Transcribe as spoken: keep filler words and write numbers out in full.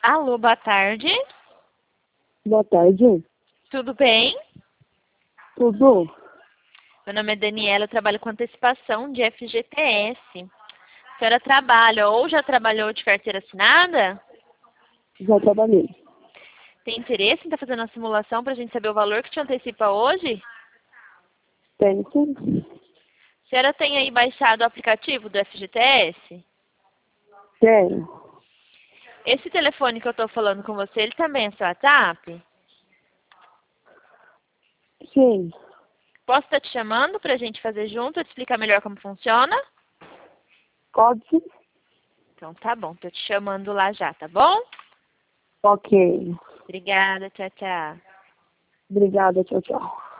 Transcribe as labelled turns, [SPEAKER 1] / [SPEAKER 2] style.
[SPEAKER 1] Alô, boa tarde.
[SPEAKER 2] Boa tarde.
[SPEAKER 1] Tudo bem?
[SPEAKER 2] Tudo?
[SPEAKER 1] Meu nome é Daniela, eu trabalho com antecipação de F G T S. A senhora trabalha ou já trabalhou de carteira assinada?
[SPEAKER 2] Já trabalhei.
[SPEAKER 1] Tem interesse em estar fazendo uma simulação para a gente saber o valor que te antecipa hoje?
[SPEAKER 2] Tem sim.
[SPEAKER 1] A senhora tem aí baixado o aplicativo do F G T S?
[SPEAKER 2] Tenho.
[SPEAKER 1] Esse telefone que eu estou falando com você, ele também é seu WhatsApp?
[SPEAKER 2] Sim.
[SPEAKER 1] Posso estar te chamando para a gente fazer junto, eu te explicar melhor como funciona?
[SPEAKER 2] Pode?
[SPEAKER 1] Então tá bom, tô te chamando lá já, tá bom?
[SPEAKER 2] Ok.
[SPEAKER 1] Obrigada, tchau, tchau.
[SPEAKER 2] Obrigada. Tchau, tchau.